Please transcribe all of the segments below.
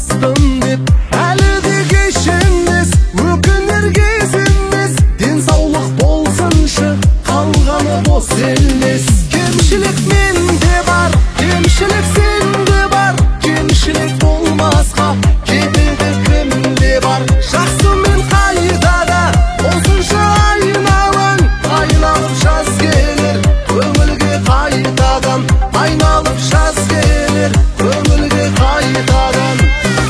бастым деп әлі де кеш емес, өкінер кезіміз. Денсаулық болсыншы, қалғаны бос емес. Кемшілік менде бар, кемшілік сенде бар. Кемшілік болмасқа кепілді кімде бар? Жақсы мен қайдада, осынша айналаң, айналып жаз келер, көңілге қайтадан. Айналып жаз келер, көңілге қайтадан.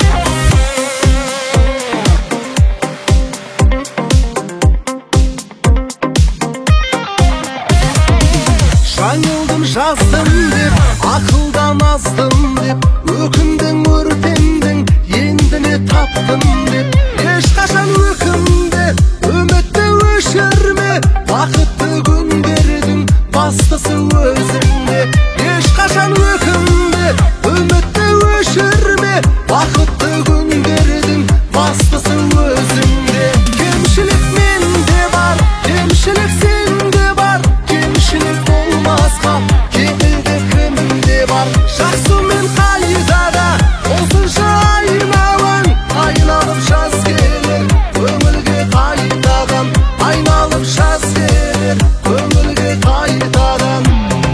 Жаңылдым жаздым деп, ақылдан аздым деп, өкіндің өртендің, енді не таптым деп. Ешқашан өкінбе, үмітті өшірме, бақытты күндердің бастысы өзіңде. Ешқашан өкінбе, үмітті өшірме, бақытты күндердің бастысы өзіңде. Кемшілік менде бар, кемшілік сенде бар. Кемшілік болмасқа кепілді кімде бар? Жақсы мен қайдада, осынша айналаң, айналып жаз келер, көңілге қайтадан. Айналып жаз келер, көңілге қайтадан.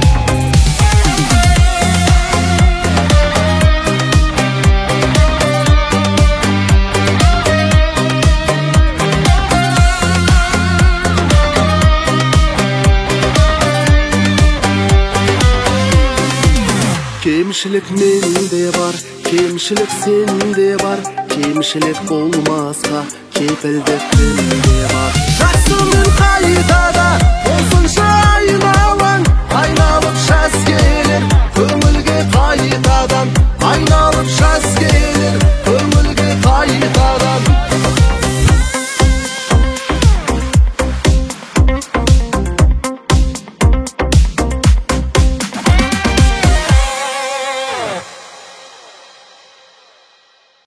Кемшілік менде бар, кемшілік сенде бар. Кемшілік болмасқа кепілді кімде бар? Жақсы мен